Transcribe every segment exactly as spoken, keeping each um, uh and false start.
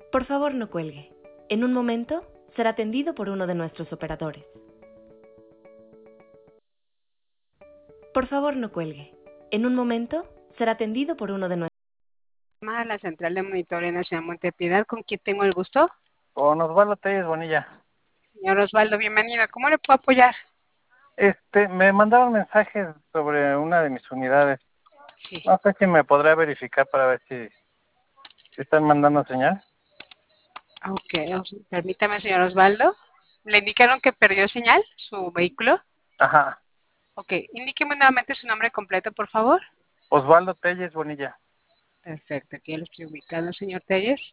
Por favor, no cuelgue. En un momento será atendido por uno de nuestros operadores. Por favor, no cuelgue. En un momento será atendido por uno de nuestros... A la central de monitoreo nacional Montepiedad, ¿con quién tengo el gusto? Con Osvaldo Telles Bonilla. Señor Osvaldo, bienvenido. ¿Cómo le puedo apoyar? Este, me mandaron mensajes sobre una de mis unidades. Sí. No sé si me podrá verificar para ver si, si están mandando señal. Ok, permítame, señor Osvaldo. ¿Le indicaron que perdió señal su vehículo? Ajá. Ok, indíqueme nuevamente su nombre completo, por favor. Osvaldo Telles Bonilla. Perfecto, aquí lo estoy ubicando, señor Telles.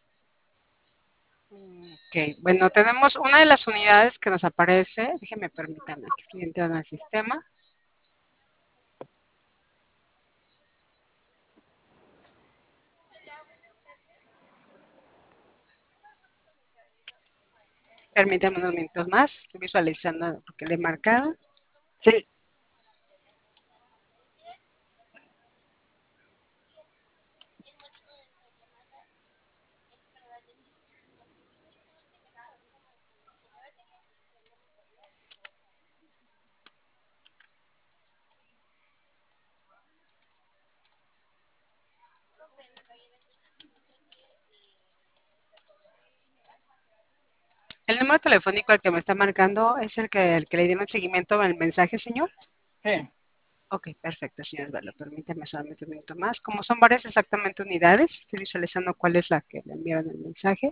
Ok, bueno, tenemos una de las unidades que nos aparece. Déjeme, permítame, que estoy entrando al sistema. Permítame unos minutos más. Estoy visualizando lo que le marcaron. Sí. El número telefónico al que me está marcando es el que, el que le dieron seguimiento al mensaje, señor. Sí. Ok, perfecto, señor Osvaldo. Permítame solamente un minuto más. Como son varias exactamente unidades, estoy visualizando cuál es la que le enviaron el mensaje.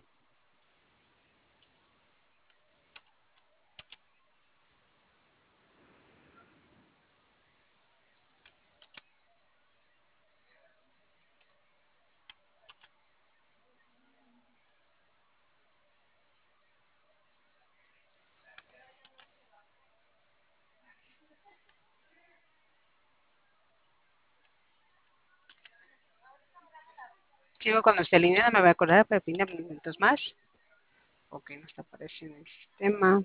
Sigo con nuestra línea, no me voy a acordar, pero permítame minutos más. Ok, no está apareciendo en el sistema.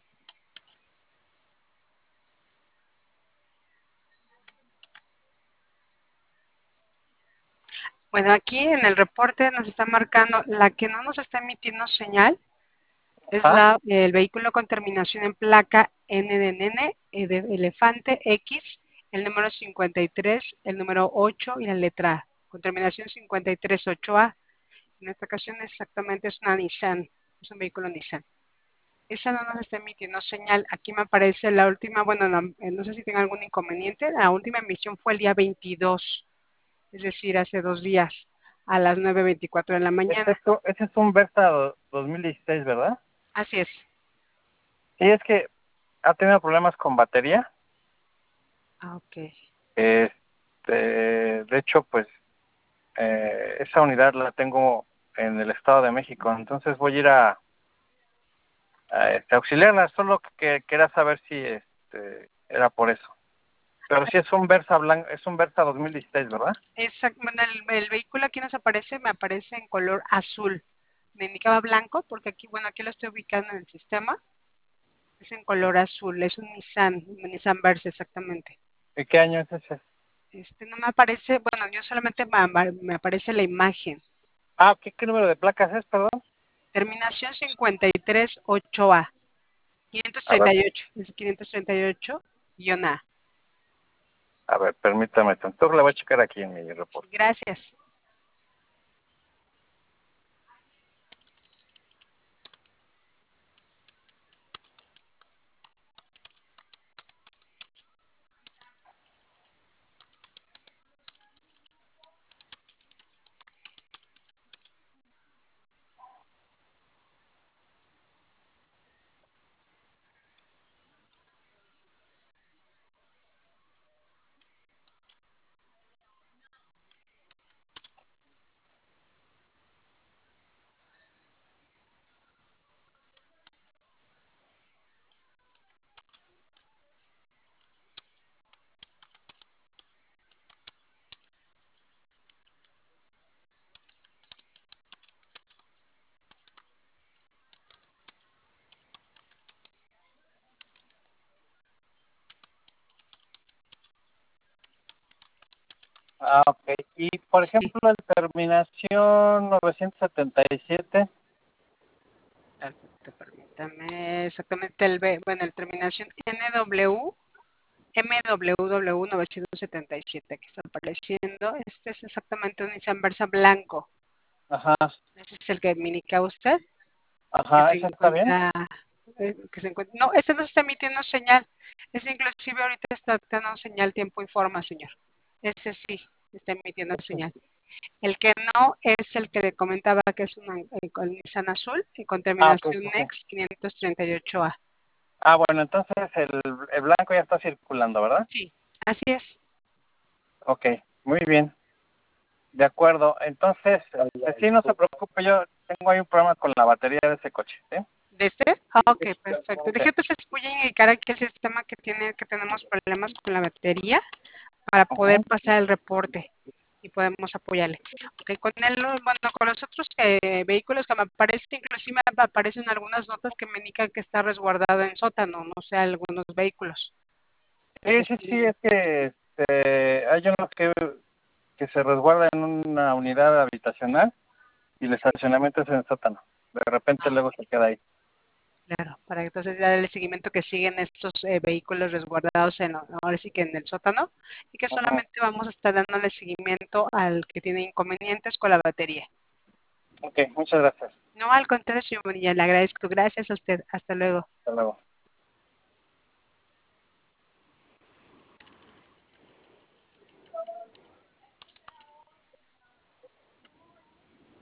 Bueno, aquí en el reporte nos está marcando la que no nos está emitiendo señal. Es Ajá. la, el vehículo con terminación en placa N de nene, E de elefante, X, el número cincuenta y tres, el número ocho y la letra A, con terminación cincuenta y tres ocho A. En esta ocasión exactamente es una Nissan, es un vehículo Nissan. Esa no nos está emitiendo señal. Aquí me aparece la última, bueno, no, no sé si tenga algún inconveniente. La última emisión fue el día veintidós, es decir, hace dos días, a las nueve veinticuatro de la mañana. Ese es, ese es un Versa dos mil dieciséis, ¿verdad? Así es. Sí, es que ha tenido problemas con batería. Ah, ok. Este, de hecho, pues, eh, esa unidad la tengo en el Estado de México. Entonces voy a ir a, a este, auxiliarla. Solo que quería saber si este, era por eso. Pero sí es un Versa blanco, es un Versa dos mil dieciséis, ¿verdad? Exacto. Bueno, el, el vehículo aquí nos aparece, me aparece en color azul. Me indicaba blanco porque aquí, bueno, aquí lo estoy ubicando en el sistema. Es en color azul, es un Nissan, un Nissan Versa exactamente. ¿Y qué año es ese? Este no me aparece, bueno, yo solamente me, me aparece la imagen. Ah, ¿qué, qué número de placas es, perdón? Terminación cincuenta y tres ocho A. A ver, quinientos treinta y ocho, es quinientos treinta y ocho guión A. a ver, permítame. Entonces la voy a checar aquí en mi reporte. Gracias. Ah, ok. Y, por Sí. ejemplo, en terminación novecientos setenta y siete. Perfecto, permítame. Exactamente el B, bueno, el terminación N W, M W W novecientos setenta y siete que está apareciendo. Este es exactamente un Nissan Versa blanco. Ajá, Ese es el que me indica usted, que ajá, se ¿ese está bien? encuentra, eh, que se encuentra. No, ese no está emitiendo señal. Ese inclusive ahorita está dando señal tiempo y forma, señor. Ese sí está emitiendo señal. El que no es el que le comentaba que es un el Nissan azul y con Ah, ok, terminación ok. Nex quinientos treinta y ocho A. Ah, bueno, entonces el, el blanco ya está circulando, ¿verdad? Sí, así es. Ok, muy bien. De acuerdo. Entonces, este, sí, no se preocupe, yo tengo ahí un problema con la batería de ese coche, ¿sí? ¿De este? Ah, ok, perfecto. Deje entonces voy a indicar aquí el sistema que tiene, que tenemos problemas con la batería para poder Ajá. pasar el reporte y podemos apoyarle. Ok, con él, bueno, con los otros eh, vehículos que me aparecen, inclusive me aparecen algunas notas que me indican que está resguardado en sótano, no sé, algunos vehículos. Sí, sí, sí, es que este, hay unos que, que se resguardan en una unidad habitacional y el estacionamiento es en el sótano. De repente luego se queda ahí. Claro, para entonces darle el seguimiento que siguen estos eh, vehículos resguardados en, ahora sí que en el sótano, y que Ajá. solamente vamos a estar dándole seguimiento al que tiene inconvenientes con la batería. Ok, muchas gracias. No, al contrario, señor Bonilla, le agradezco. Gracias a usted. Hasta luego. Hasta luego.